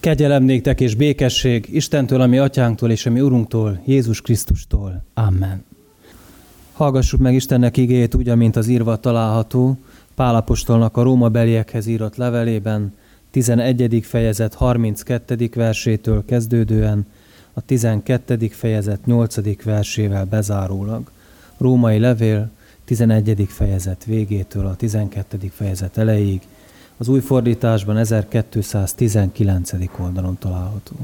Kegyelem néktek és békesség Istentől, a mi atyánktól és a mi Urunktól, Jézus Krisztustól. Amen. Hallgassuk meg Istennek igéjét úgy, amint az írva található Pál apostolnak a rómabeliekhez írott levelében, 11. fejezet 32. versétől kezdődően, a 12. fejezet 8. versével bezárólag. Római levél 11. fejezet végétől a 12. fejezet elejéig, az új fordításban 1219. oldalon található.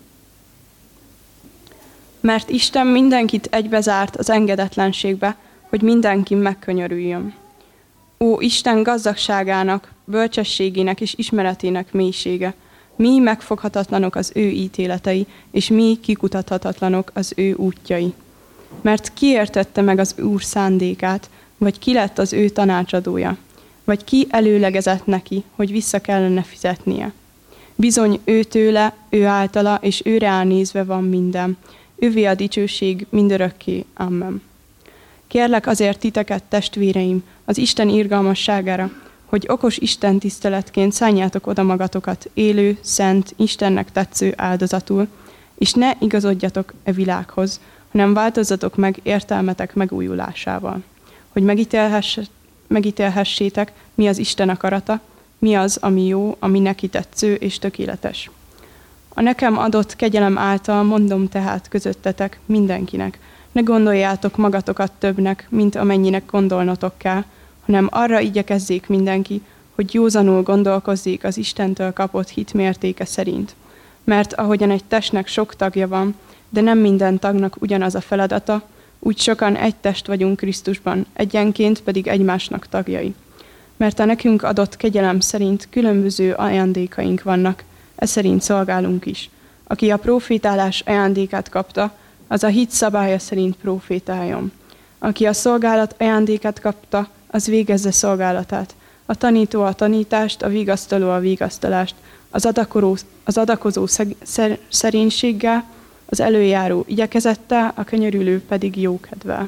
Mert Isten mindenkit egybezárt az engedetlenségbe, hogy mindenki megkönyörüljön. Ó, Isten gazdagságának, bölcsességének és ismeretének mélysége, mi megfoghatatlanok az ő ítéletei, és mi kikutathatatlanok az ő útjai. Mert ki értette meg az Úr szándékát, vagy ki lett az ő tanácsadója, vagy ki előlegezett neki, hogy vissza kellene fizetnie. Bizony ő tőle, ő általa, és őre állnézve van minden. Ővé a dicsőség mindörökké. Amen. Kérlek azért titeket, testvéreim, az Isten irgalmasságára, hogy okos Isten tiszteletként szánjátok oda magatokat élő, szent, Istennek tetsző áldozatul, és ne igazodjatok e világhoz, hanem változzatok meg értelmetek megújulásával, hogy megítélhessétek, mi az Isten akarata, mi az, ami jó, ami neki tetsző és tökéletes. A nekem adott kegyelem által mondom tehát közöttetek mindenkinek, ne gondoljátok magatokat többnek, mint amennyinek gondolnotok kell, hanem arra igyekezzék mindenki, hogy józanul gondolkozzék az Istentől kapott hit mértéke szerint. Mert ahogyan egy testnek sok tagja van, de nem minden tagnak ugyanaz a feladata, úgy sokan egy test vagyunk Krisztusban, egyenként pedig egymásnak tagjai. Mert a nekünk adott kegyelem szerint különböző ajándékaink vannak, ez szerint szolgálunk is. Aki a profétálás ajándékát kapta, az a hit szabálya szerint profétáljon. Aki a szolgálat ajándékát kapta, az végezze szolgálatát. A tanító a tanítást, a vigasztaló a vigasztalást, az adakozó szerénységgel, az előjáró igyekezettel, a könyörülő pedig jókedvel.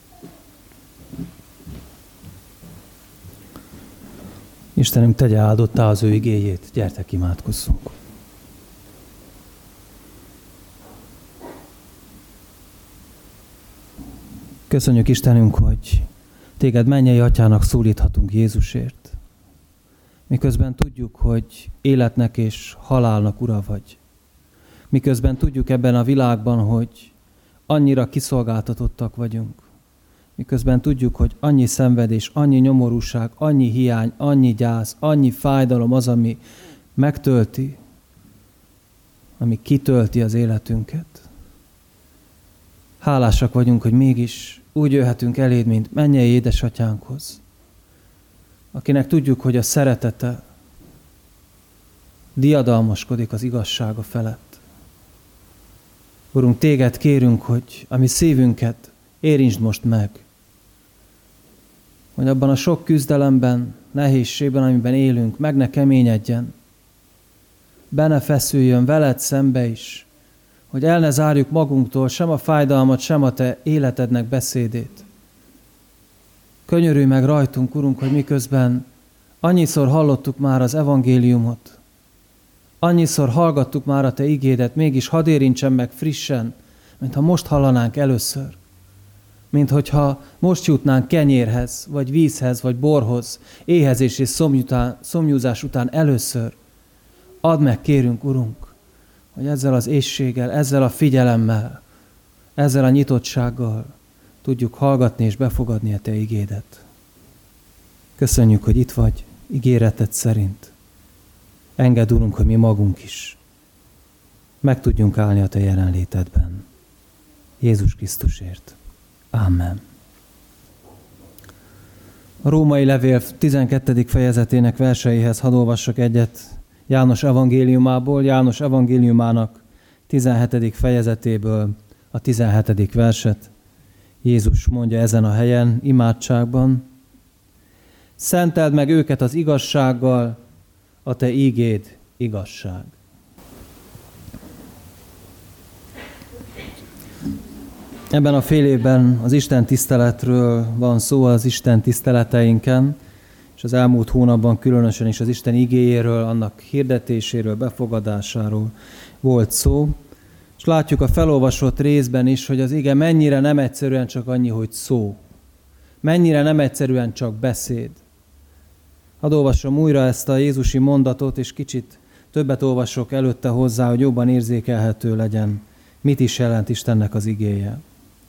Istenünk, tegye áldottá az ő igéjét, gyertek imádkozzunk. Köszönjük, Istenünk, hogy téged mennyei atyának szólíthatunk Jézusért, miközben tudjuk, hogy életnek és halálnak ura vagy. Miközben tudjuk ebben a világban, hogy annyira kiszolgáltatottak vagyunk. Miközben tudjuk, hogy annyi szenvedés, annyi nyomorúság, annyi hiány, annyi gyász, annyi fájdalom az, ami megtölti, ami kitölti az életünket. Hálásak vagyunk, hogy mégis úgy jöhetünk eléd, mint mennyei édesatyánkhoz, akinek tudjuk, hogy a szeretete diadalmaskodik az igazsága felett. Urunk, téged kérünk, hogy a mi szívünket érintsd most meg, hogy abban a sok küzdelemben, nehézségben, amiben élünk, meg ne keményedjen, be ne feszüljön veled szembe is, hogy el ne zárjuk magunktól sem a fájdalmat, sem a te életednek beszédét. Könyörülj meg rajtunk, Urunk, hogy miközben annyiszor hallottuk már az evangéliumot, annyiszor hallgattuk már a te igédet, mégis hadd érintsen meg frissen, mintha most hallanánk először. Mint hogyha most jutnánk kenyérhez, vagy vízhez, vagy borhoz, éhezés és szomjúzás után először. Add meg, kérünk, Urunk, hogy ezzel az éhséggel, ezzel a figyelemmel, ezzel a nyitottsággal tudjuk hallgatni és befogadni a te igédet. Köszönjük, hogy itt vagy, ígéreted szerint. Engedd, Urunk, hogy mi magunk is meg tudjunk állni a te jelenlétedben. Jézus Krisztusért. Amen. A római levél 12. fejezetének verseihez hadd olvassak egyet János evangéliumából, János evangéliumának 17. fejezetéből a 17. verset. Jézus mondja ezen a helyen, imádságban: Szenteld meg őket az igazsággal, a te ígéd igazság. Ebben a fél évben az Isten tiszteletről van szó, az Isten tiszteleteinken, és az elmúlt hónapban különösen is az Isten igéjéről, annak hirdetéséről, befogadásáról volt szó. És látjuk a felolvasott részben is, hogy az ige mennyire nem egyszerűen csak annyi, hogy szó. Mennyire nem egyszerűen csak beszéd. Hadd olvasom újra ezt a jézusi mondatot, és kicsit többet olvasok előtte hozzá, hogy jobban érzékelhető legyen, mit is jelent Istennek az igéje.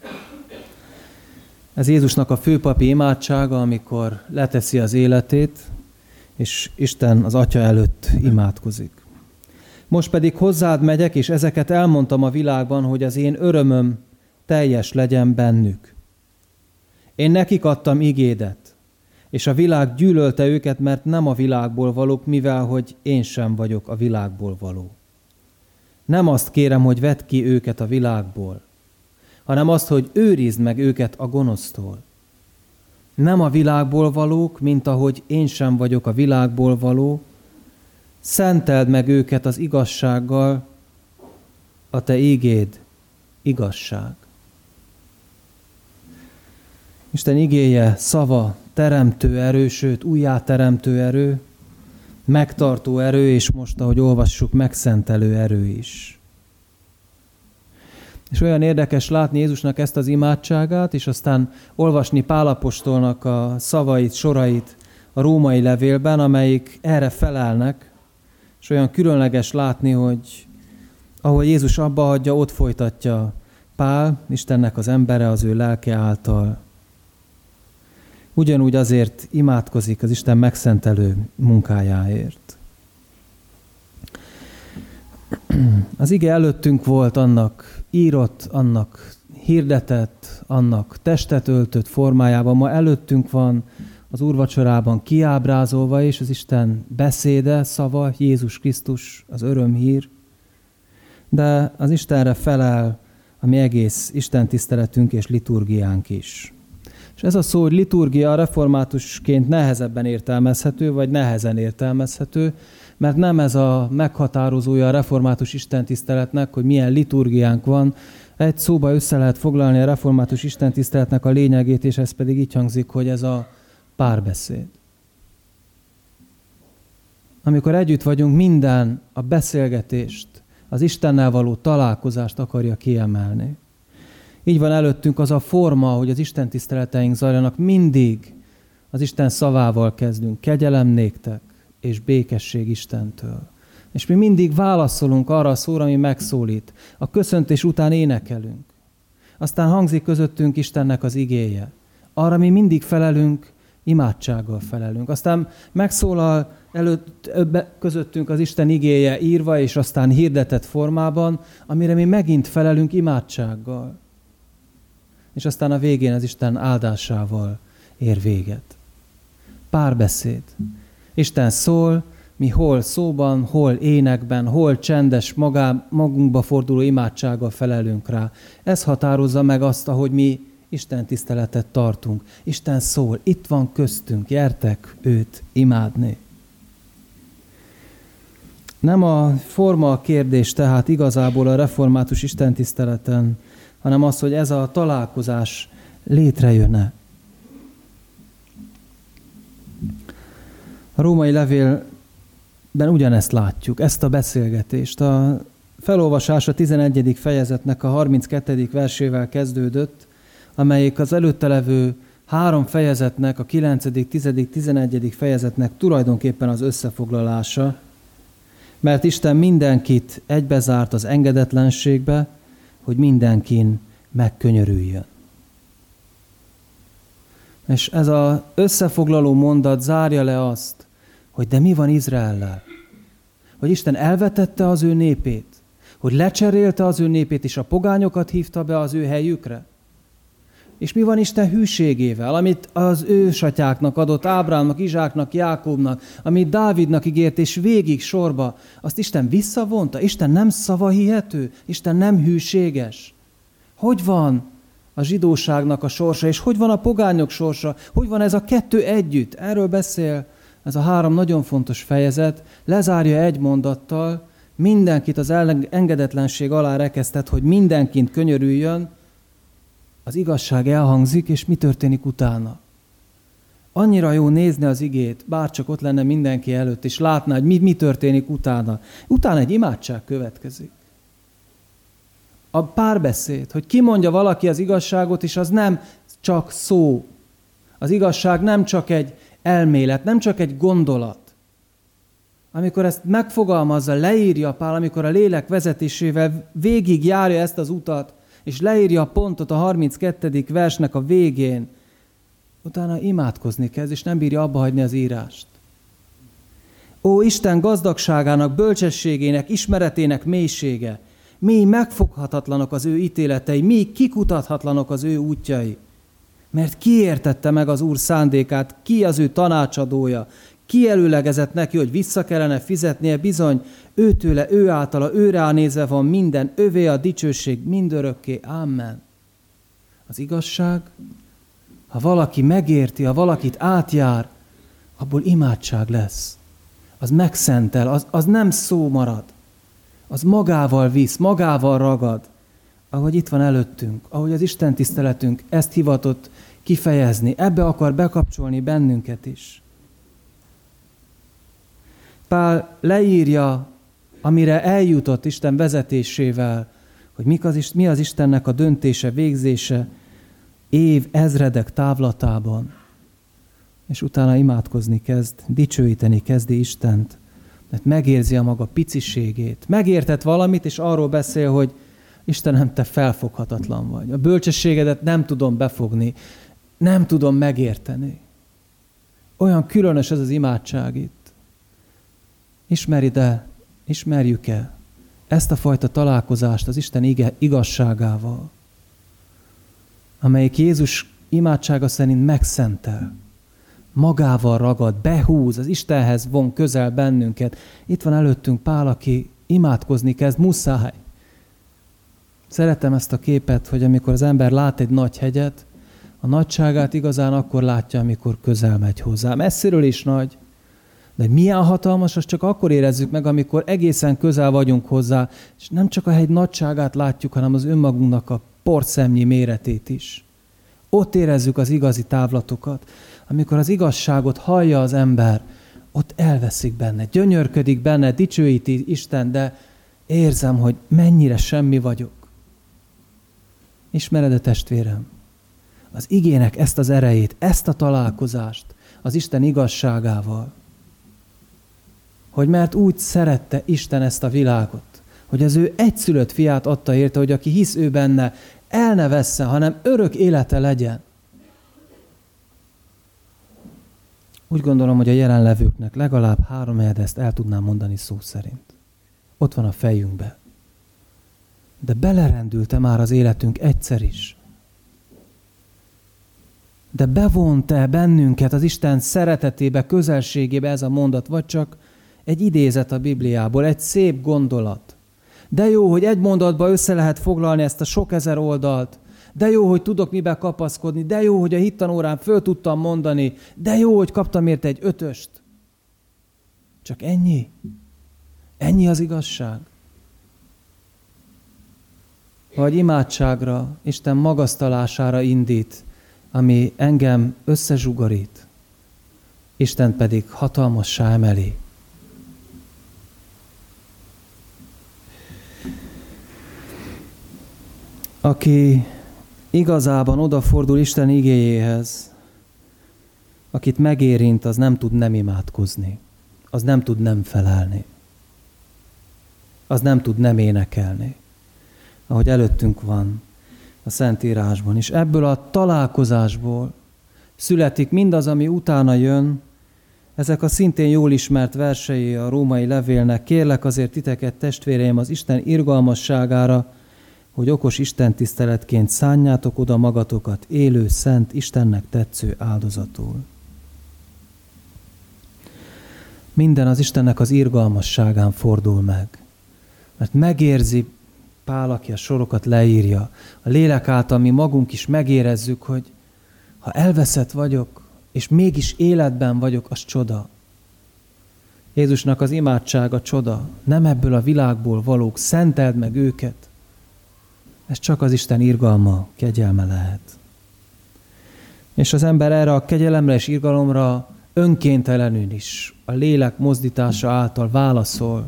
Ez Jézusnak a főpapi imádsága, amikor leteszi az életét, és Isten az Atya előtt imádkozik. Most pedig hozzád megyek, és ezeket elmondtam a világban, hogy az én örömöm teljes legyen bennük. Én nekik adtam igédet, és a világ gyűlölte őket, mert nem a világból valók, mivel hogy én sem vagyok a világból való. Nem azt kérem, hogy vedd ki őket a világból, hanem azt, hogy őrizd meg őket a gonosztól. Nem a világból valók, mint ahogy én sem vagyok a világból való, szenteld meg őket az igazsággal, a te ígéd igazság. Isten igéje, szava, teremtő erő, sőt újjáteremtő erő, megtartó erő, és most, ahogy olvassuk, megszentelő erő is. És olyan érdekes látni Jézusnak ezt az imádságát, és aztán olvasni Pál apostolnak a szavait, sorait a római levélben, amelyik erre felelnek, és olyan különleges látni, hogy ahol Jézus abba hagyja, ott folytatja Pál, Istennek az embere, az ő lelke által. Ugyanúgy azért imádkozik az Isten megszentelő munkájáért. Az ige előttünk volt, annak írott, annak hirdetett, annak testet öltött formájában. Ma előttünk van az úrvacsorában kiábrázolva is az Isten beszéde, szava, Jézus Krisztus, az örömhír. De az Istenre felel a mi egész Isten tiszteletünk és liturgiánk is. És ez a szó, hogy liturgia reformátusként nehezebben értelmezhető, vagy nehezen értelmezhető, mert nem ez a meghatározója a református istentiszteletnek, hogy milyen liturgiánk van. Egy szóba össze lehet foglalni a református istentiszteletnek a lényegét, és ez pedig így hangzik, hogy ez a párbeszéd. Amikor együtt vagyunk, minden a beszélgetést, az Istennel való találkozást akarja kiemelni. Így van előttünk az a forma, hogy az Isten tiszteleteink zajlanak, mindig az Isten szavával kezdünk. Kegyelem néktek és békesség Istentől. És mi mindig válaszolunk arra a szóra, ami megszólít. A köszöntés után énekelünk. Aztán hangzik közöttünk Istennek az igéje. Arra mi mindig felelünk, imádsággal felelünk. Aztán megszólal közöttünk az Isten igéje írva, és aztán hirdetett formában, amire mi megint felelünk imádsággal. És aztán a végén az Isten áldásával ér véget. Párbeszéd. Isten szól, mi hol szóban, hol énekben, hol csendes, magunkba forduló imádsággal felelünk rá. Ez határozza meg azt, ahogy mi Isten tiszteletet tartunk. Isten szól, itt van köztünk, gyertek őt imádni. Nem a forma a kérdés tehát igazából a református istentiszteleten, hanem az, hogy ez a találkozás létrejön-e. A római levélben ugyanezt látjuk, ezt a beszélgetést. A felolvasás a 11. fejezetnek a 32. versével kezdődött, amelyik az előtte levő 3 fejezetnek, a 9., 10., 11. fejezetnek tulajdonképpen az összefoglalása, mert Isten mindenkit egybezárt az engedetlenségbe, hogy mindenkin megkönyörüljön. És ez az összefoglaló mondat zárja le azt, hogy de mi van Izraellel? Hogy Isten elvetette az ő népét, hogy lecserélte az ő népét, és a pogányokat hívta be az ő helyükre. És mi van Isten hűségével, amit az ősatyáknak adott, Ábrámnak, Izsáknak, Jákóbnak, amit Dávidnak ígért, és végig sorba, azt Isten visszavonta? Isten nem szavahihető? Isten nem hűséges? Hogy van a zsidóságnak a sorsa, és hogy van a pogányok sorsa? Hogy van ez a kettő együtt? Erről beszél ez a 3 nagyon fontos fejezet, lezárja egy mondattal, mindenkit az engedetlenség alá rekesztett, hogy mindenkint könyörüljön, az igazság elhangzik, és mi történik utána? Annyira jó nézni az igét, bárcsak ott lenne mindenki előtt, és látná, hogy mi történik utána. Utána egy imádság következik. A párbeszéd, hogy kimondja valaki az igazságot, és az nem csak szó. Az igazság nem csak egy elmélet, nem csak egy gondolat. Amikor ezt megfogalmazza, leírja Pál, amikor a lélek vezetésével végig járja ezt az utat, és leírja a pontot a 32. versnek a végén, utána imádkozni kezd, és nem bírja abba hagyni az írást. Ó, Isten gazdagságának, bölcsességének, ismeretének mélysége, mi megfoghatatlanok az ő ítéletei, mi kikutathatlanok az ő útjai. Mert ki értette meg az Úr szándékát, ki az ő tanácsadója, ki előlegezett neki, hogy vissza kellene fizetnie, bizony, őtőle, ő általa, őre nézve van minden, övé a dicsőség mindörökké. Amen. Az igazság, ha valaki megérti, ha valakit átjár, abból imádság lesz. Az megszentel, az nem szó marad. Az magával visz, magával ragad, ahogy itt van előttünk, ahogy az Isten tiszteletünk ezt hivatott kifejezni. Ebbe akar bekapcsolni bennünket is. Pál leírja, amire eljutott Isten vezetésével, hogy mi az Istennek a döntése, végzése év ezredek távlatában. És utána imádkozni kezd, dicsőíteni kezdi Istent, mert megérzi a maga piciségét. Megértett valamit, és arról beszél, hogy Istenem, te felfoghatatlan vagy. A bölcsességedet nem tudom befogni, nem tudom megérteni. Olyan különös ez az imádság itt. Ismerjük-e ezt a fajta találkozást az Isten igazságával, amelyik Jézus imádsága szerint megszentel, magával ragad, behúz, az Istenhez von közel bennünket. Itt van előttünk Pál, aki imádkozni kezd, muszáj. Szeretem ezt a képet, hogy amikor az ember lát egy nagy hegyet, a nagyságát igazán akkor látja, amikor közel megy hozzá. Messziről is nagy, de milyen hatalmas, azt csak akkor érezzük meg, amikor egészen közel vagyunk hozzá, és nem csak a hegy nagyságát látjuk, hanem az önmagunknak a porszemnyi méretét is. Ott érezzük az igazi távlatokat. Amikor az igazságot hallja az ember, ott elveszik benne, gyönyörködik benne, dicsőíti Isten, de érzem, hogy mennyire semmi vagyok. Ismered-e, testvérem? Az igének ezt az erejét, ezt a találkozást az Isten igazságával, hogy mert úgy szerette Isten ezt a világot, hogy az ő egyszülött fiát adta érte, hogy aki hisz ő benne, el ne vesszen, hanem örök élete legyen. Úgy gondolom, hogy a jelenlevőknek legalább 3 helyet ezt el tudnám mondani szó szerint. Ott van a fejünkbe. De belerendült-e már az életünk egyszer is? De bevont-e bennünket az Isten szeretetébe, közelségébe ez a mondat, vagy csak egy idézet a Bibliából, egy szép gondolat? De jó, hogy egy mondatba össze lehet foglalni ezt a sok ezer oldalt. De jó, hogy tudok mibe kapaszkodni. De jó, hogy a hittanórán föl tudtam mondani. De jó, hogy kaptam érte egy 5-öst. Csak ennyi? Ennyi az igazság? Vagy imádságra, Isten magasztalására indít, ami engem összezsugorít, Isten pedig hatalmassá emeli. Aki igazában odafordul Isten igéjéhez, akit megérint, az nem tud nem imádkozni, az nem tud nem felelni, az nem tud nem énekelni, ahogy előttünk van a Szentírásban. És ebből a találkozásból születik mindaz, ami utána jön. Ezek a szintén jól ismert versei a római levélnek. Kérlek azért titeket, testvéreim, az Isten irgalmasságára, hogy okos istentiszteletként szánjátok oda magatokat élő, szent, Istennek tetsző áldozatul. Minden az Istennek az irgalmasságán fordul meg. Mert megérzi Pál, aki a sorokat leírja, a lélek által mi magunk is megérezzük, hogy ha elveszett vagyok, és mégis életben vagyok, az csoda. Jézusnak az imádsága csoda. Nem ebből a világból valók, szenteld meg őket. Ez csak az Isten irgalma, kegyelme lehet. És az ember erre a kegyelemre és irgalomra önkéntelenül is a lélek mozdítása által válaszol.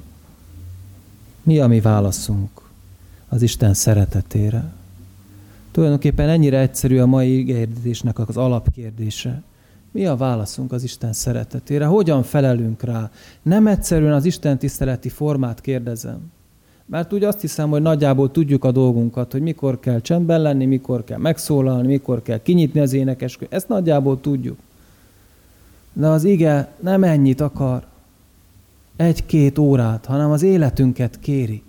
Mi a mi válaszunk? Az Isten szeretetére. Tulajdonképpen ennyire egyszerű a mai igéhirdetésnek az alapkérdése. Mi a válaszunk az Isten szeretetére? Hogyan felelünk rá? Nem egyszerűen az Isten tiszteleti formát kérdezem. Mert úgy azt hiszem, hogy nagyjából tudjuk a dolgunkat, hogy mikor kell csendben lenni, mikor kell megszólalni, mikor kell kinyitni az énekeskönyvet. Ezt nagyjából tudjuk. De az ige nem ennyit akar, 1-2 órát, hanem az életünket kéri.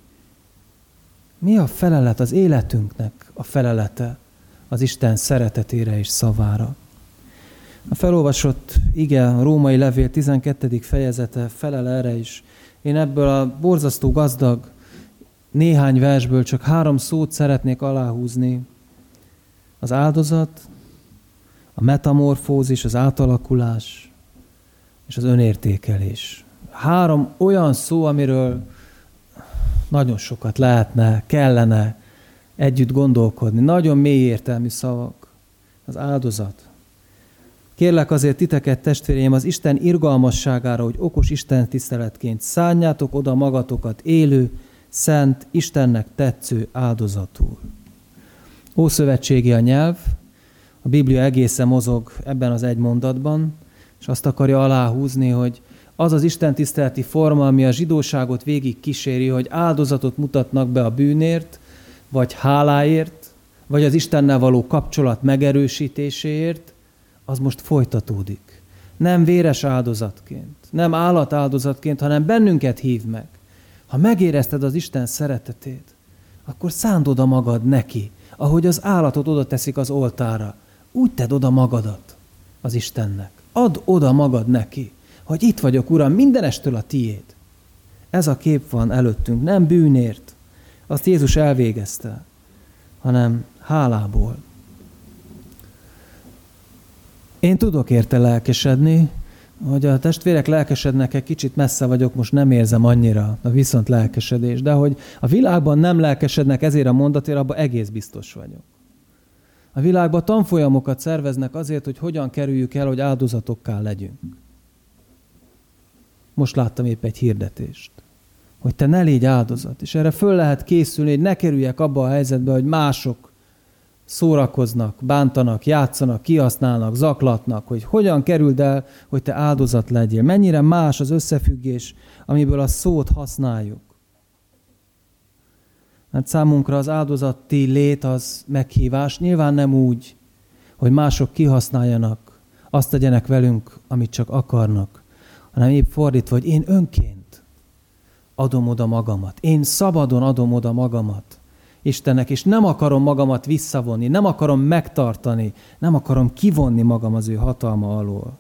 Mi a felelet az életünknek a felelete az Isten szeretetére és szavára? A felolvasott ige, a római levél 12. fejezete felel erre is. Én ebből a borzasztó gazdag néhány versből csak 3 szót szeretnék aláhúzni. Az áldozat, a metamorfózis, az átalakulás és az önértékelés. 3 olyan szó, amiről nagyon sokat lehetne, kellene együtt gondolkodni. Nagyon mély értelmű szavak. Az áldozat. Kérlek azért titeket, testvéreim, az Isten irgalmasságára, hogy okos Isten tiszteletként szánjátok oda magatokat élő, szent, Istennek tetsző áldozatul. Ószövetségi a nyelv, a Biblia egészen mozog ebben az egy mondatban, és azt akarja aláhúzni, hogy az az Isten tiszteleti forma, ami a zsidóságot végig kíséri, hogy áldozatot mutatnak be a bűnért, vagy háláért, vagy az Istennel való kapcsolat megerősítéséért, az most folytatódik. Nem véres áldozatként, nem állatáldozatként, hanem bennünket hív meg. Ha megérezted az Isten szeretetét, akkor szánd oda magad neki, ahogy az állatot oda teszik az oltára. Úgy tedd oda magadat az Istennek. Add oda magad neki, hogy itt vagyok, Uram, mindenestől a tiéd. Ez a kép van előttünk, nem bűnért, azt Jézus elvégezte, hanem hálából. Én tudok érte lelkesedni, hogy a testvérek lelkesednek, kicsit messze vagyok, most nem érzem annyira a viszont lelkesedés, de hogy a világban nem lelkesednek ezért a mondatért, abban egész biztos vagyok. A világban tanfolyamokat szerveznek azért, hogy hogyan kerüljük el, hogy áldozatokká legyünk. Most láttam épp egy hirdetést, hogy te ne légy áldozat, és erre föl lehet készülni, hogy ne kerüljek abba a helyzetbe, hogy mások szórakoznak, bántanak, játszanak, kihasználnak, zaklatnak, hogy hogyan kerüld el, hogy te áldozat legyél. Mennyire más az összefüggés, amiből a szót használjuk. Mert számunkra az áldozati lét az meghívás, nyilván nem úgy, hogy mások kihasználjanak, azt tegyenek velünk, amit csak akarnak, hanem épp fordítva, hogy én önként adom oda magamat. Én szabadon adom oda magamat Istennek, és nem akarom magamat visszavonni, nem akarom megtartani, nem akarom kivonni magam az ő hatalma alól.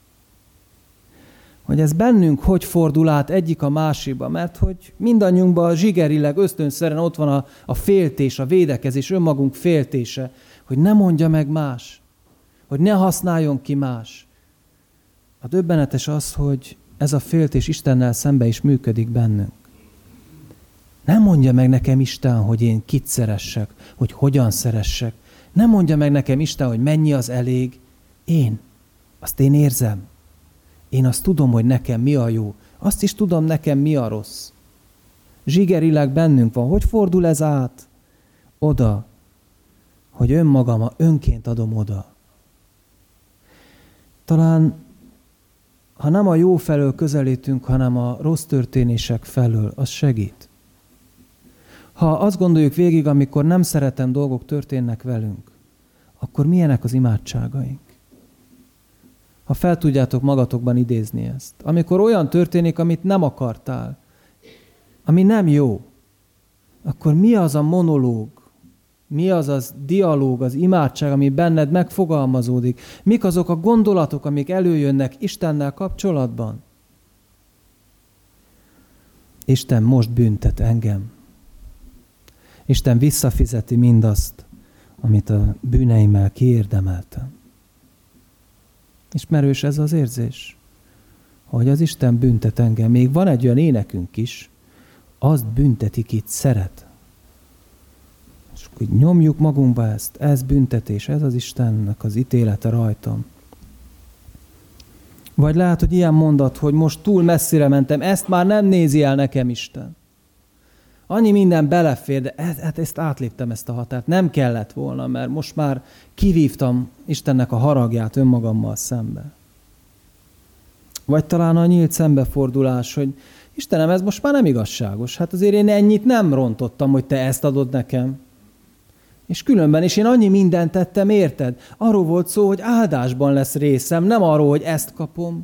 Hogy ez bennünk hogy fordul át egyik a másikba, mert hogy mindannyiunkban zsigerileg, ösztönszerűen ott van a féltés, a védekezés, önmagunk féltése, hogy ne mondja meg más, hogy ne használjon ki más. A döbbenetes az, hogy ez a féltés Istennel szembe is működik bennünk. Nem mondja meg nekem Isten, hogy én kit szeressek, hogy hogyan szeressek. Nem mondja meg nekem Isten, hogy mennyi az elég. Azt én érzem. Én azt tudom, hogy nekem mi a jó. Azt is tudom, nekem mi a rossz. Zsigerileg bennünk van. Hogy fordul ez át? Oda, hogy önként adom oda. Talán, ha nem a jó felől közelítünk, hanem a rossz történések felől, az segít. Ha azt gondoljuk végig, amikor nem szeretem dolgok történnek velünk, akkor milyenek az imádságaink? Ha fel tudjátok magatokban idézni ezt. Amikor olyan történik, amit nem akartál, ami nem jó, akkor mi az a monológ, mi az az dialóg, az imádság, ami benned megfogalmazódik? Mik azok a gondolatok, amik előjönnek Istennel kapcsolatban? Isten most büntet engem. Isten visszafizeti mindazt, amit a bűneimmel kiérdemeltem. Ismerős ez az érzés? Hogy az Isten büntet engem. Még van egy olyan énekünk is, azt bünteti, kit szeret. És hogy nyomjuk magunkba ezt, ez büntetés, ez az Istennek az ítélete rajtam. Vagy lehet, hogy ilyen mondat, hogy most túl messzire mentem, ezt már nem nézi el nekem Isten. Annyi minden belefér, de ezt átléptem, ezt a határt. Nem kellett volna, mert most már kivívtam Istennek a haragját önmagammal szembe. Vagy talán a nyílt szembefordulás, hogy Istenem, ez most már nem igazságos. Hát azért én ennyit nem rontottam, hogy te ezt adod nekem. És különben is én annyi mindent tettem, érted? Arról volt szó, hogy áldásban lesz részem, nem arról, hogy ezt kapom.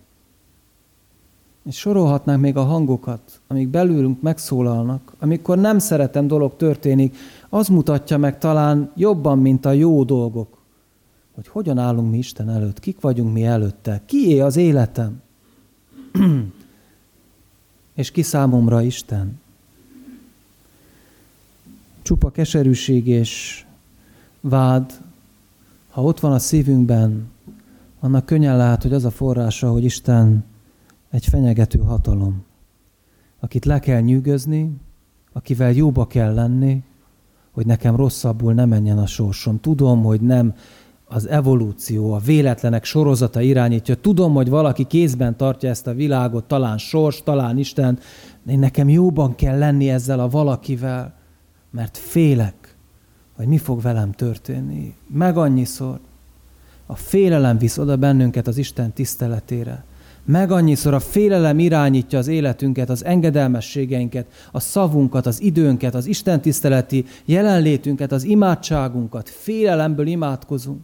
És sorolhatnánk még a hangokat, amik belülünk megszólalnak, amikor nem szeretem dolog történik, az mutatja meg talán jobban, mint a jó dolgok, hogy hogyan állunk mi Isten előtt, kik vagyunk mi előtte, kié az életem, és ki számomra Isten. Csupa keserűség és vád, ha ott van a szívünkben, annak könnyen lehet, hogy az a forrása, hogy Isten egy fenyegető hatalom, akit le kell nyűgözni, akivel jóba kell lenni, hogy nekem rosszabbul ne menjen a sorsom. Tudom, hogy nem az evolúció, a véletlenek sorozata irányítja. Tudom, hogy valaki kézben tartja ezt a világot, talán sors, talán Isten, de nekem jóban kell lenni ezzel a valakivel, mert félek, hogy mi fog velem történni. Meg annyiszor a félelem visz oda bennünket az Isten tiszteletére. Meg annyiszor a félelem irányítja az életünket, az engedelmességeinket, a szavunkat, az időnket, az istentiszteleti jelenlétünket, az imádságunkat. Félelemből imádkozunk.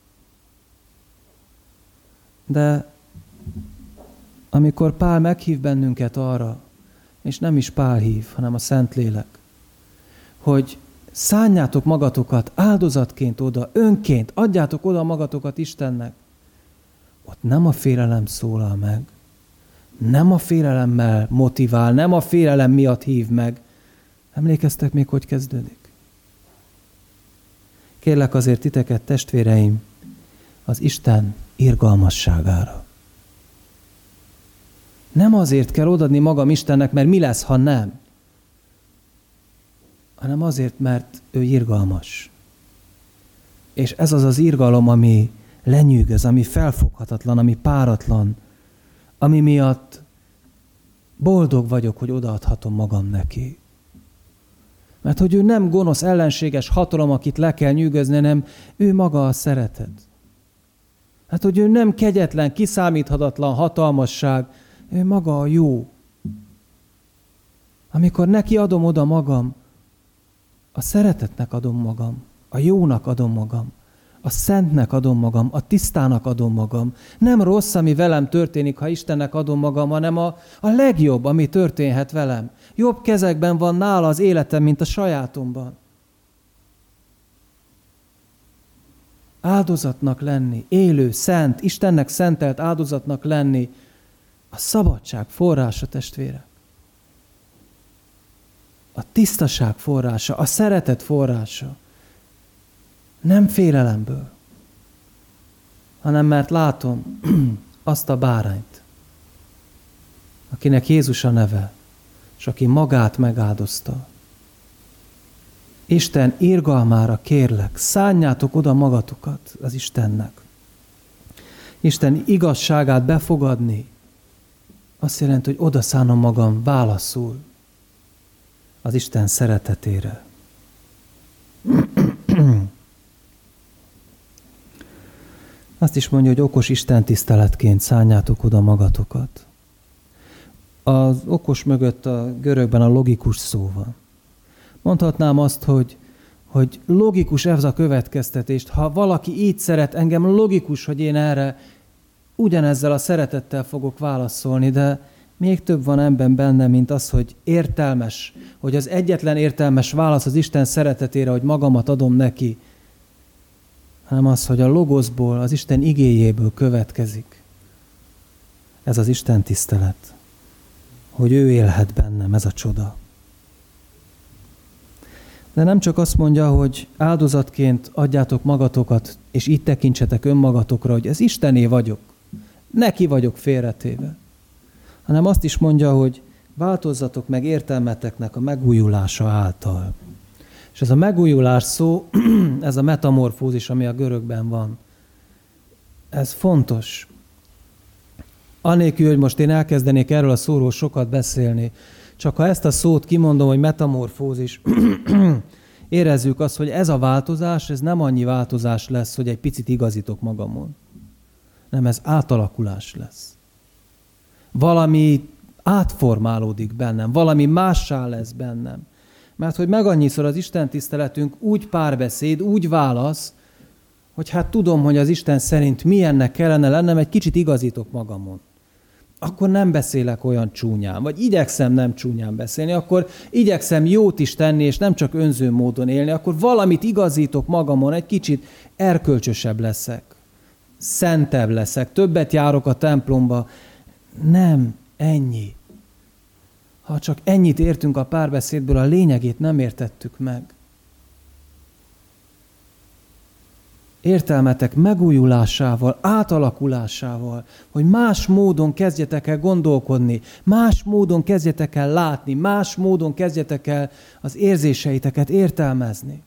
De amikor Pál meghív bennünket arra, és nem is Pál hív, hanem a Szentlélek, hogy szánjátok magatokat áldozatként oda, önként, adjátok oda magatokat Istennek, ott nem a félelem szólal meg, nem a félelemmel motivál, nem a félelem miatt hív meg. Emlékeztek még, hogy kezdődik? Kérlek azért titeket, testvéreim, az Isten irgalmasságára. Nem azért kell odaadni magam Istennek, mert mi lesz, ha nem, hanem azért, mert ő irgalmas. És ez az az irgalom, ami lenyűgöz, ami felfoghatatlan, ami páratlan, ami miatt boldog vagyok, hogy odaadhatom magam neki. Mert hogy ő nem gonosz, ellenséges hatalom, akit le kell nyűgözni, hanem ő maga a szeretet. Hát, hogy ő nem kegyetlen, kiszámíthatatlan hatalmasság, ő maga a jó. Amikor neki adom oda magam, a szeretetnek adom magam, a jónak adom magam, a szentnek adom magam, a tisztának adom magam. Nem rossz, ami velem történik, ha Istennek adom magam, hanem a legjobb, ami történhet velem. Jobb kezekben van nála az életem, mint a sajátomban. Áldozatnak lenni, élő, szent, Istennek szentelt áldozatnak lenni, a szabadság forrása, testvérek. A tisztaság forrása, a szeretet forrása. Nem félelemből, hanem mert látom azt a bárányt, akinek Jézus a neve, és aki magát megáldozta. Isten irgalmára kérlek, szánjátok oda magatokat az Istennek. Isten igazságát befogadni, azt jelenti, hogy oda szánom magam válaszul az Isten szeretetére. Azt is mondja, hogy okos istentiszteletként szánjátok oda magatokat. Az okos mögött a görögben a logikus szó van. Mondhatnám azt, hogy logikus ez a következtetést. Ha valaki így szeret engem, logikus, hogy én erre ugyanezzel a szeretettel fogok válaszolni, de még több van ebben benne, mint az, hogy értelmes, hogy az egyetlen értelmes válasz az Isten szeretetére, hogy magamat adom neki, hanem az, hogy a logoszból, az Isten igéjéből következik. Ez az Isten tisztelet, hogy ő élhet bennem, ez a csoda. De nem csak azt mondja, hogy áldozatként adjátok magatokat, és így tekintsetek önmagatokra, hogy ez Istené vagyok, neki vagyok félretéve, hanem azt is mondja, hogy változzatok meg értelmeteknek a megújulása által. És ez a megújulás szó, ez a metamorfózis, ami a görögben van, ez fontos. Anélkül, hogy most én elkezdenék erről a szóról sokat beszélni, csak ha ezt a szót kimondom, hogy metamorfózis, érezzük azt, hogy ez a változás, ez nem annyi változás lesz, hogy egy picit igazítok magamon. Nem, ez átalakulás lesz. Valami átformálódik bennem, valami mássá lesz bennem. Mert hogy meg annyiszor az Isten tiszteletünk úgy párbeszéd, úgy válasz, hogy hát tudom, hogy az Isten szerint milyennek kellene lennem, egy kicsit igazítok magamon. Akkor nem beszélek olyan csúnyán, vagy igyekszem nem csúnyán beszélni, akkor igyekszem jót is tenni, és nem csak önző módon élni, akkor valamit igazítok magamon, egy kicsit erkölcsösebb leszek, szentebb leszek, többet járok a templomba. Nem, ennyi. Ha csak ennyit értünk a párbeszédből, a lényegét nem értettük meg. Értelmetek megújulásával, átalakulásával, hogy más módon kezdjetek el gondolkodni, más módon kezdjetek el látni, más módon kezdjetek el az érzéseiteket értelmezni.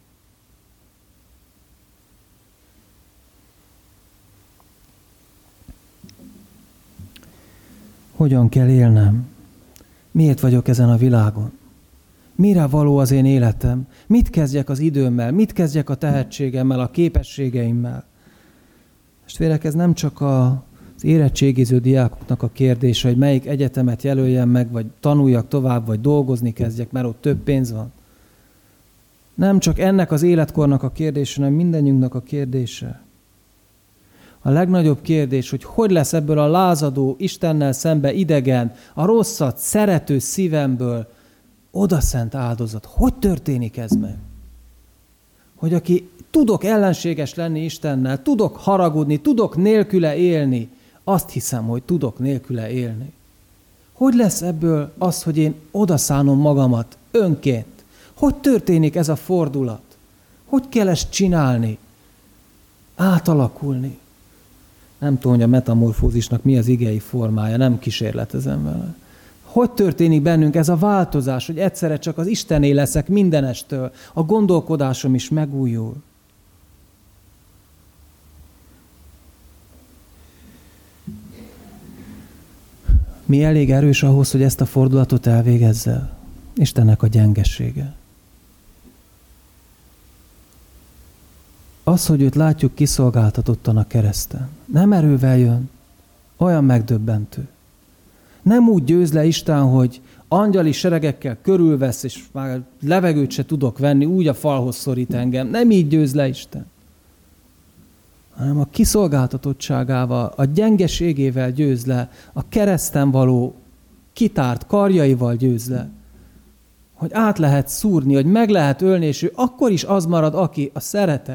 Hogyan kell élnem? Miért vagyok ezen a világon? Mire való az én életem? Mit kezdjek az időmmel? Mit kezdjek a tehetségemmel, a képességeimmel? Testvérek, ez nem csak az érettségiző diákoknak a kérdése, hogy melyik egyetemet jelöljem meg, vagy tanuljak tovább, vagy dolgozni kezdjek, mert ott több pénz van. Nem csak ennek az életkornak a kérdése, hanem mindannyiunknak a kérdése. A legnagyobb kérdés, hogy lesz ebből a lázadó, Istennel szembe idegen, a rosszat szerető szívemből odaszent áldozat. Hogy történik ez meg? Hogy aki tudok ellenséges lenni Istennel, tudok haragudni, tudok nélküle élni, azt hiszem, hogy tudok nélküle élni. Hogy lesz ebből az, hogy én odaszánom magamat önként? Hogy történik ez a fordulat? Hogy kell ezt csinálni? Átalakulni? Nem tudom, hogy a metamorfózisnak mi az igei formája, nem kísérletezem vele. Hogy történik bennünk ez a változás, hogy egyszerre csak az Istené leszek mindenestől, a gondolkodásom is megújul? Mi elég erős ahhoz, hogy ezt a fordulatot elvégezze? Istennek a gyengessége. Az, hogy őt látjuk kiszolgáltatottan a kereszten, nem erővel jön, olyan megdöbbentő. Nem úgy győz le Isten, hogy angyali seregekkel körülvesz, és már levegőt se tudok venni, úgy a falhoz szorít engem. Nem így győz le Isten. Hanem a kiszolgáltatottságával, a gyengeségével győz le, a kereszten való kitárt karjaival győz le. Hogy át lehet szúrni, hogy meg lehet ölni, és ő akkor is az marad, aki a szeretet.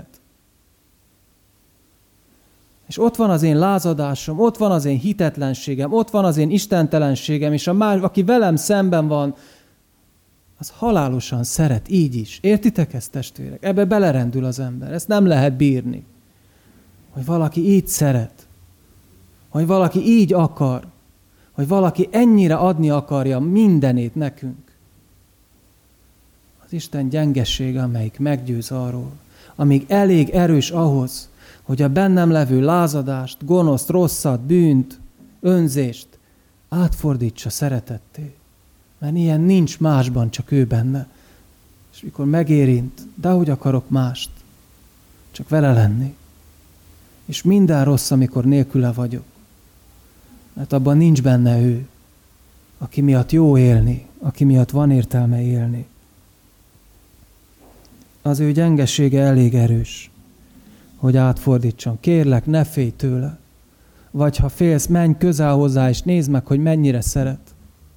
És ott van az én lázadásom, ott van az én hitetlenségem, ott van az én istentelenségem, és a más, aki velem szemben van, az halálosan szeret, így is. Értitek ezt, testvérek? Ebbe belerendül az ember. Ezt nem lehet bírni. Hogy valaki így szeret, hogy valaki így akar, hogy valaki ennyire adni akarja mindenét nekünk. Az Isten gyengessége, amelyik meggyőz arról, amíg elég erős ahhoz, hogy a bennem levő lázadást, gonoszt, rosszat, bűnt, önzést átfordítsa szeretetté. Mert ilyen nincs másban, csak ő benne. És mikor megérint, de hogy akarok mást, csak vele lenni. És minden rossz, amikor nélküle vagyok. Mert abban nincs benne ő, aki miatt jó élni, aki miatt van értelme élni. Az ő gyengesége elég erős, hogy átfordítson. Kérlek, ne félj tőle. Vagy ha félsz, menj közel hozzá, és nézd meg, hogy mennyire szeret.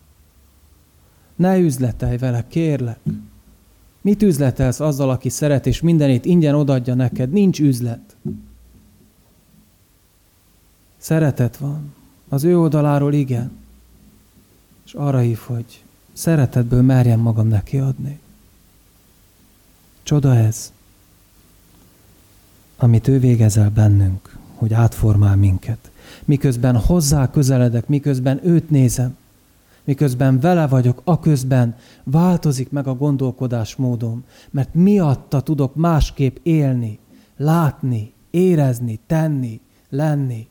Ne üzletelj vele, kérlek. Mit üzletelsz azzal, aki szeret, és mindenét ingyen odaadja neked? Nincs üzlet. Szeretet van. Az ő oldaláról igen. És arra hív, hogy szeretetből merjem magam neki adni. Csoda ez, amit ő végez el bennünk, hogy átformál minket. Miközben hozzá közeledek, miközben őt nézem, Miközben vele vagyok, aközben változik meg a gondolkodásmódom, mert miatta tudok másképp élni, látni, érezni, tenni, lenni.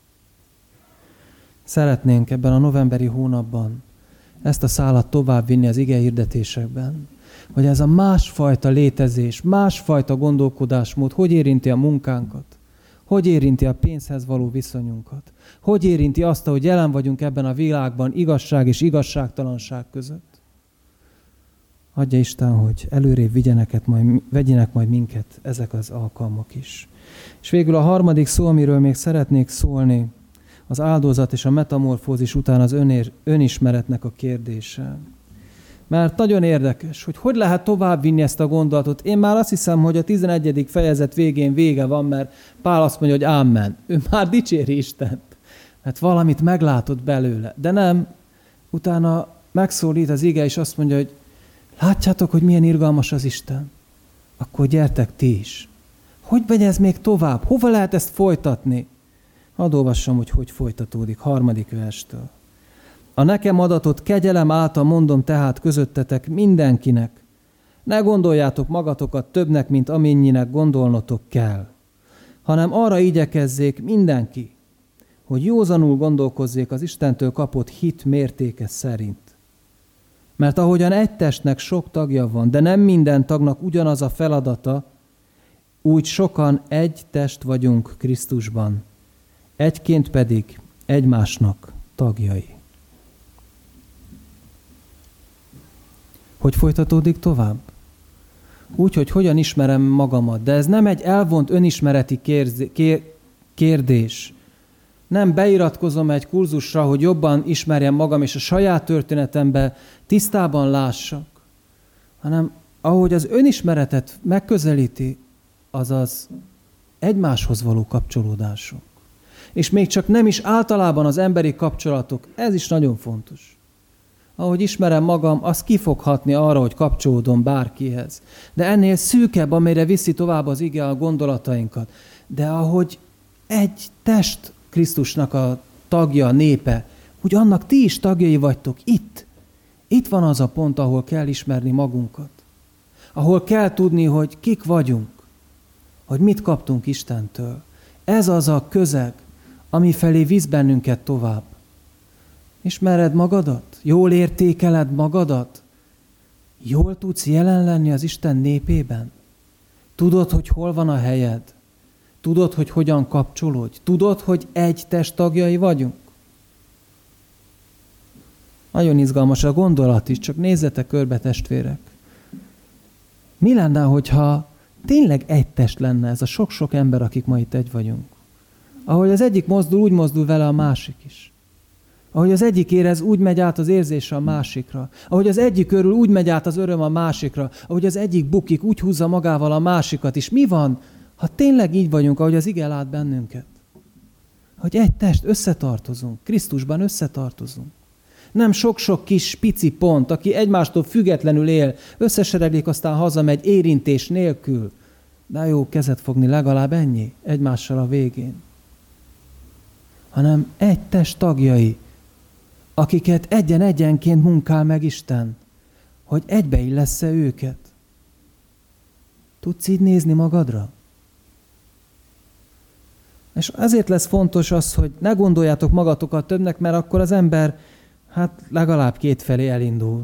Szeretnénk ebben a novemberi hónapban ezt a szálat továbbvinni az igehirdetésekben, hogy ez a másfajta létezés, másfajta gondolkodásmód hogy érinti a munkánkat, hogy érinti a pénzhez való viszonyunkat, hogy érinti azt, hogy jelen vagyunk ebben a világban igazság és igazságtalanság között. Adja Isten, hogy előrébb vegyenek majd minket ezek az alkalmak is. És végül a harmadik szó, amiről még szeretnék szólni, az áldozat és a metamorfózis után az önismeretnek a kérdése. Mert nagyon érdekes, hogy lehet továbbvinni ezt a gondolatot. Én már azt hiszem, hogy a 11. fejezet végén vége van, mert Pál azt mondja, hogy ámen. Ő már dicséri Istent, mert valamit meglátott belőle. De nem, utána megszólít az ige, és azt mondja, hogy látjátok, hogy milyen irgalmas az Isten? Akkor gyertek ti is. Hogy megy ez még tovább? Hova lehet ezt folytatni? Hadd olvassam, hogy folytatódik, 3. verstől. A nekem adatot kegyelem által mondom tehát közöttetek mindenkinek. Ne gondoljátok magatokat többnek, mint amennyinek gondolnotok kell, hanem arra igyekezzék mindenki, hogy józanul gondolkozzék az Istentől kapott hit mértéke szerint. Mert ahogyan egy testnek sok tagja van, de nem minden tagnak ugyanaz a feladata, úgy sokan egy test vagyunk Krisztusban, egyként pedig egymásnak tagjai. Hogy folytatódik tovább? Úgy, hogy hogyan ismerem magamat. De ez nem egy elvont önismereti kérdés. Nem beiratkozom egy kurzusra, hogy jobban ismerjem magam, és a saját történetembe tisztában lássak, hanem ahogy az önismeretet megközelíti, azaz egymáshoz való kapcsolódásunk. És még csak nem is általában az emberi kapcsolatok, ez is nagyon fontos. Ahogy ismerem magam, az ki fog hatni arra, hogy kapcsolódom bárkihez. De ennél szűkebb, amelyre viszi tovább az ige a gondolatainkat. De ahogy egy test Krisztusnak a tagja, a népe, úgy annak ti is tagjai vagytok itt. Itt van az a pont, ahol kell ismerni magunkat. Ahol kell tudni, hogy kik vagyunk. Hogy mit kaptunk Istentől. Ez az a közeg, ami felé visz bennünket tovább. Ismered magadat? Jól értékeled magadat? Jól tudsz jelen lenni az Isten népében? Tudod, hogy hol van a helyed? Tudod, hogy hogyan kapcsolódj? Tudod, hogy egy test tagjai vagyunk? Nagyon izgalmas a gondolat is, csak nézzetek körbe, testvérek. Mi lenne, hogyha tényleg egy test lenne ez a sok-sok ember, akik ma itt egy vagyunk? Ahogy az egyik mozdul, úgy mozdul vele a másik is. Ahogy az egyik érez, úgy megy át az érzése a másikra. Ahogy az egyik örül, úgy megy át az öröm a másikra. Ahogy az egyik bukik, úgy húzza magával a másikat is. Mi van, ha tényleg így vagyunk, ahogy az ige lát bennünket? Hogy egy test, összetartozunk. Krisztusban összetartozunk. Nem sok-sok kis pici pont, aki egymástól függetlenül él, összesereglik, aztán hazamegy érintés nélkül. De jó kezet fogni, legalább ennyi, egymással a végén. Hanem egy test tagjai, akiket egyen-egyenként munkál meg Isten, hogy egybeillessze őket. Tudsz így nézni magadra? És ezért lesz fontos az, hogy ne gondoljátok magatokat többnek, mert akkor az ember legalább kétfelé elindul.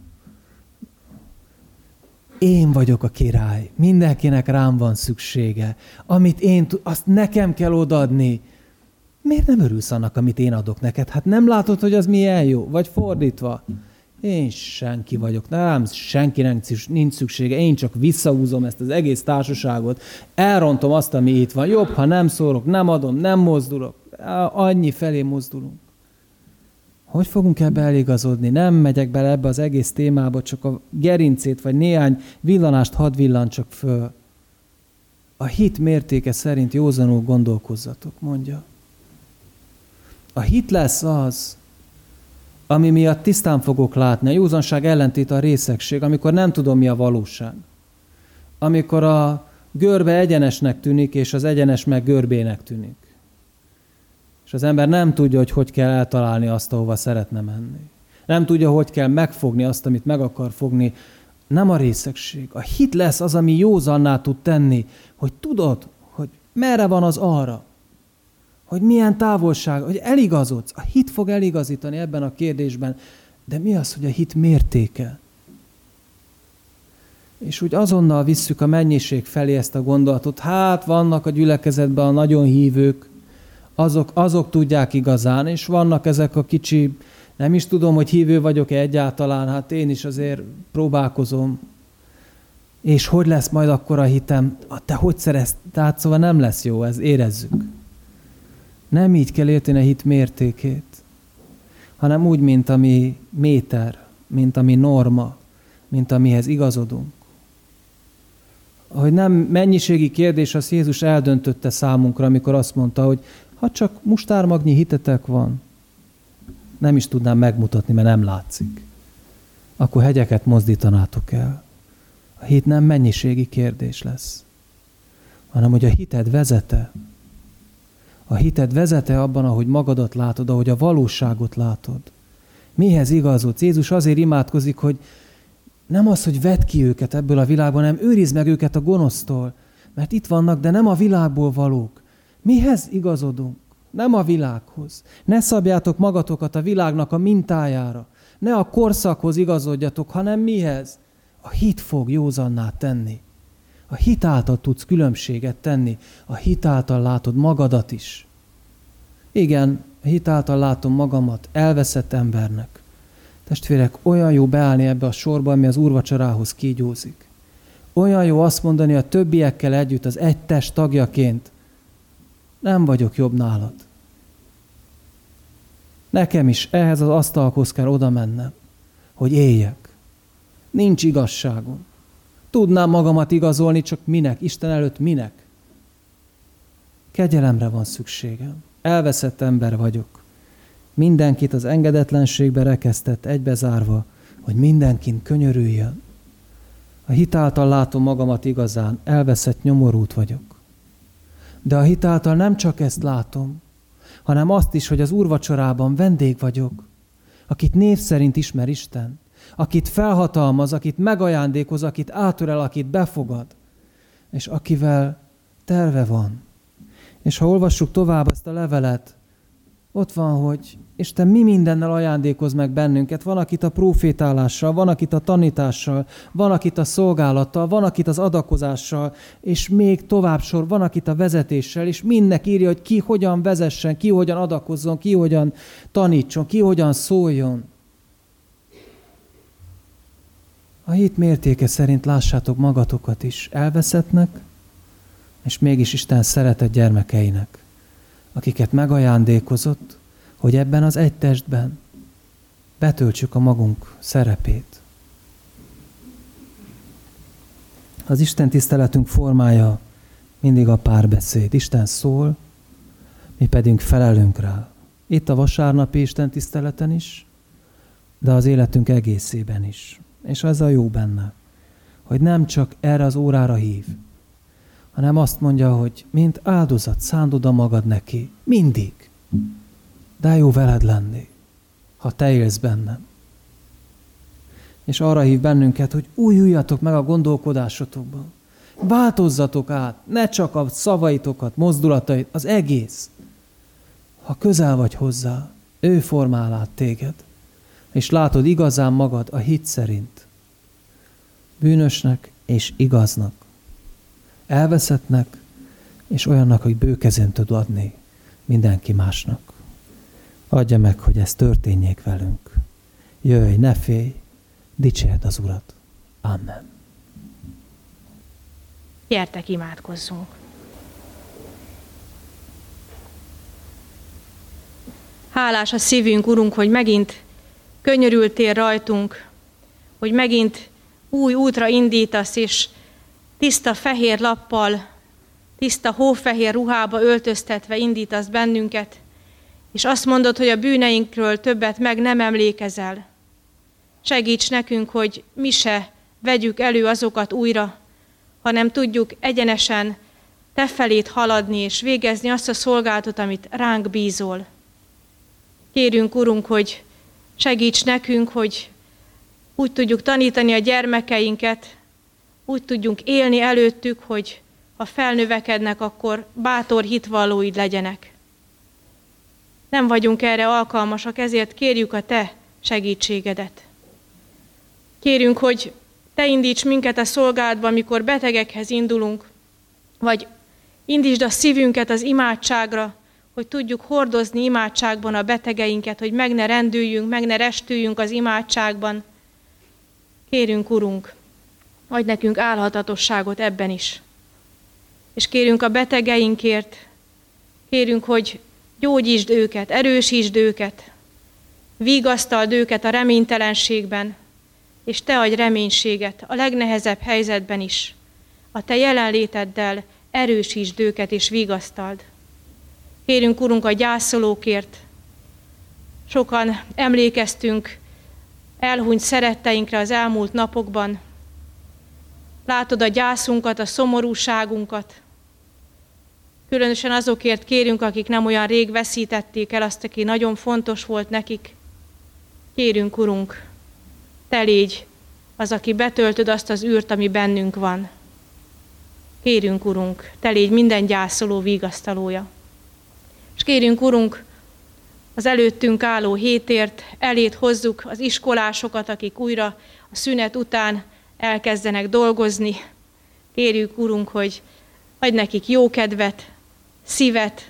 Én vagyok a király, mindenkinek rám van szüksége. Amit én azt nekem kell odaadni. Miért nem örülsz annak, amit én adok neked? Hát nem látod, hogy az milyen jó? Vagy fordítva. Én senki vagyok, nem, senkinek nincs szüksége, én csak visszahúzom ezt az egész társaságot, elrontom azt, ami itt van. Jobb, ha nem szórok, nem adom, nem mozdulok. Annyi felé mozdulunk. Hogy fogunk ebbe eligazodni? Nem megyek bele ebbe az egész témába, csak a gerincét, vagy néhány villanást hadd villancsak föl. A hit mértéke szerint józanul gondolkozzatok, mondja. A hit lesz az, ami miatt tisztán fogok látni. A józanság ellentét a részegség, amikor nem tudom, mi a valóság. Amikor a görbe egyenesnek tűnik, és az egyenes meg görbének tűnik. És az ember nem tudja, hogy kell eltalálni azt, ahova szeretne menni. Nem tudja, hogy kell megfogni azt, amit meg akar fogni. Nem a részegség. A hit lesz az, ami józanná tud tenni, hogy tudod, hogy merre van az arra, hogy milyen távolság, hogy eligazodsz. A hit fog eligazítani ebben a kérdésben, de mi az, hogy a hit mértéke? És úgy azonnal visszük a mennyiség felé ezt a gondolatot. Hát vannak a gyülekezetben a nagyon hívők, azok tudják igazán, és vannak ezek a kicsi, nem is tudom, hogy hívő vagyok-e egyáltalán, hát én is azért próbálkozom. És hogy lesz majd akkor a hitem? Te hogy szerezd? Tehát szóval nem lesz jó, ez érezzük. Nem így kell érteni a hit mértékét, hanem úgy, mint ami méter, mint ami norma, mint amihez igazodunk. Hogy nem mennyiségi kérdés, azt Jézus eldöntötte számunkra, amikor azt mondta, hogy ha csak mustármagnyi hitetek van, nem is tudnám megmutatni, mert nem látszik. Akkor hegyeket mozdítanátok el. A hit nem mennyiségi kérdés lesz, hanem hogy a hited vezete. A hited vezete abban, ahogy magadat látod, ahogy a valóságot látod. Mihez igazodsz? Jézus azért imádkozik, hogy nem az, hogy vedd ki őket ebből a világból, hanem őrizd meg őket a gonosztól, mert itt vannak, de nem a világból valók. Mihez igazodunk? Nem a világhoz. Ne szabjátok magatokat a világnak a mintájára. Ne a korszakhoz igazodjatok, hanem mihez? A hit fog józanná tenni. A hit által tudsz különbséget tenni. A hit által látod magadat is. Igen, a hit által látom magamat elveszett embernek. Testvérek, olyan jó beállni ebbe a sorba, ami az úrvacsorához kígyózik. Olyan jó azt mondani a többiekkel együtt, az egy test tagjaként, nem vagyok jobb nálad. Nekem is ehhez az asztalhoz kell oda mennem, hogy éljek. Nincs igazságom. Tudnám magamat igazolni, csak minek? Isten előtt minek? Kegyelemre van szükségem. Elveszett ember vagyok. Mindenkit az engedetlenségbe rekesztett, egybezárva, hogy mindenkin könyörüljön. A hit által látom magamat igazán, elveszett nyomorult vagyok. De a hit által nem csak ezt látom, hanem azt is, hogy az úrvacsorában vendég vagyok, akit név szerint ismer Isten, akit felhatalmaz, akit megajándékoz, akit átölel, akit befogad, és akivel terve van. És ha olvassuk tovább ezt a levelet, ott van, hogy Isten mi mindennel ajándékoz meg bennünket. Van, akit a prófétálással, van, akit a tanítással, van, akit a szolgálattal, van, akit az adakozással, és még tovább sor, van, akit a vezetéssel, és mindnek írja, hogy ki hogyan vezessen, ki hogyan adakozzon, ki hogyan tanítson, ki hogyan szóljon. A hit mértéke szerint lássátok magatokat is elveszettnek, és mégis Isten szeretett gyermekeinek, akiket megajándékozott, hogy ebben az egy testben betöltsük a magunk szerepét. Az Isten tiszteletünk formája mindig a párbeszéd. Isten szól, mi pedig felelünk rá. Itt a vasárnapi Isten tiszteleten is, de az életünk egészében is. És ez a jó benne, hogy nem csak erre az órára hív, hanem azt mondja, hogy mint áldozat szánd oda magad neki. Mindig. De jó veled lenni, ha te élsz bennem. És arra hív bennünket, hogy újuljatok meg a gondolkodásotokban. Változzatok át, ne csak a szavaitokat, mozdulatait, az egész. Ha közel vagy hozzá, ő formál át téged, és látod igazán magad a hit szerint. Bűnösnek és igaznak. Elveszettnek, és olyannak, hogy bőkezén tud adni mindenki másnak. Adja meg, hogy ez történjék velünk. Jöjj, ne félj, dicsérd az Urat. Amen. Gyertek, imádkozzunk. Hálás a szívünk, Urunk, hogy megint könyörültél rajtunk, hogy megint új útra indítasz, és tiszta fehér lappal, tiszta hófehér ruhába öltöztetve indítasz bennünket, és azt mondod, hogy a bűneinkről többet meg nem emlékezel. Segíts nekünk, hogy mi se vegyük elő azokat újra, hanem tudjuk egyenesen te felét haladni és végezni azt a szolgálatot, amit ránk bízol. Kérünk, Urunk, hogy segíts nekünk, hogy úgy tudjuk tanítani a gyermekeinket, úgy tudjunk élni előttük, hogy ha felnövekednek, akkor bátor hitvallóid legyenek. Nem vagyunk erre alkalmasak, ezért kérjük a Te segítségedet. Kérünk, hogy Te indíts minket a szolgálatba, amikor betegekhez indulunk, vagy indítsd a szívünket az imádságra, hogy tudjuk hordozni imádságban a betegeinket, hogy meg ne rendüljünk, meg ne restüljünk az imádságban. Kérünk, Urunk, adj nekünk álhatatosságot ebben is. És kérünk a betegeinkért, kérünk, hogy gyógyítsd őket, erősítsd őket, vigasztald őket a reménytelenségben, és Te adj reménységet a legnehezebb helyzetben is. A Te jelenléteddel erősítsd őket és vigasztald. Kérünk, Urunk, a gyászolókért. Sokan emlékeztünk elhunyt szeretteinkre az elmúlt napokban. Látod a gyászunkat, a szomorúságunkat. Különösen azokért kérünk, akik nem olyan rég veszítették el azt, aki nagyon fontos volt nekik. Kérünk, Urunk, Te légy az, aki betöltöd azt az űrt, ami bennünk van. Kérünk, Urunk, Te légy minden gyászoló vigasztalója. És kérünk, Urunk, az előttünk álló hétért elét hozzuk az iskolásokat, akik újra a szünet után elkezdenek dolgozni. Kérjük, Urunk, hogy adj nekik jó kedvet, szívet,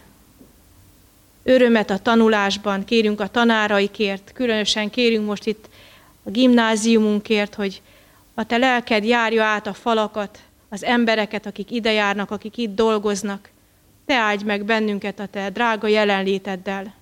örömet a tanulásban. Kérünk a tanáraikért, különösen kérünk most itt a gimnáziumunkért, hogy a Te lelked járja át a falakat, az embereket, akik ide járnak, akik itt dolgoznak. Te áldj meg bennünket a Te drága jelenléteddel.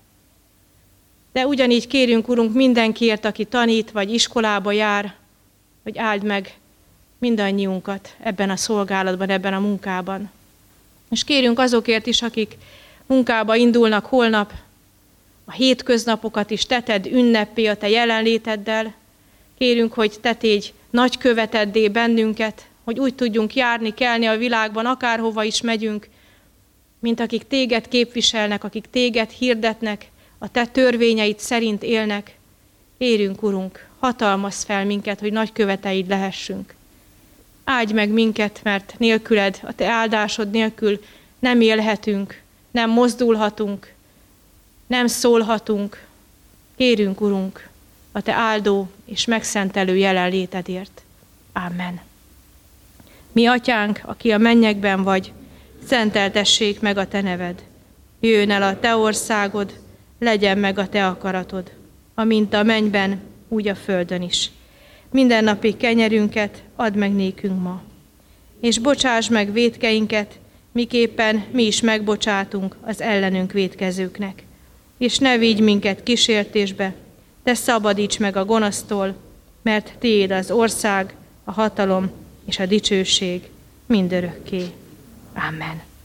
De ugyanígy kérünk, Urunk, mindenkiért, aki tanít vagy iskolába jár, hogy áld meg mindannyiunkat ebben a szolgálatban, ebben a munkában. És kérünk azokért is, akik munkába indulnak holnap, a hétköznapokat is Te tedd ünneppé a Te jelenléteddel. Kérünk, hogy Te tégy nagyköveteddé bennünket, hogy úgy tudjunk járni, kelni a világban, akárhova is megyünk, mint akik Téged képviselnek, akik Téged hirdetnek, a Te törvényeid szerint élnek. Kérünk, Urunk, hatalmazz fel minket, hogy nagyköveteid lehessünk. Áldj meg minket, mert nélküled, a Te áldásod nélkül nem élhetünk, nem mozdulhatunk, nem szólhatunk. Kérünk, Urunk, a Te áldó és megszentelő jelenlétedért. Amen. Mi Atyánk, aki a mennyekben vagy, szenteltessék meg a Te neved. Jöjjön el a Te országod, legyen meg a Te akaratod, amint a mennyben, úgy a földön is. Mindennapi kenyerünket add meg nékünk ma, és bocsáss meg vétkeinket, miképpen mi is megbocsátunk az ellenünk vétkezőknek. És ne vigy minket kísértésbe, de szabadíts meg a gonosztól, mert Tiéd az ország, a hatalom és a dicsőség mindörökké. Amen.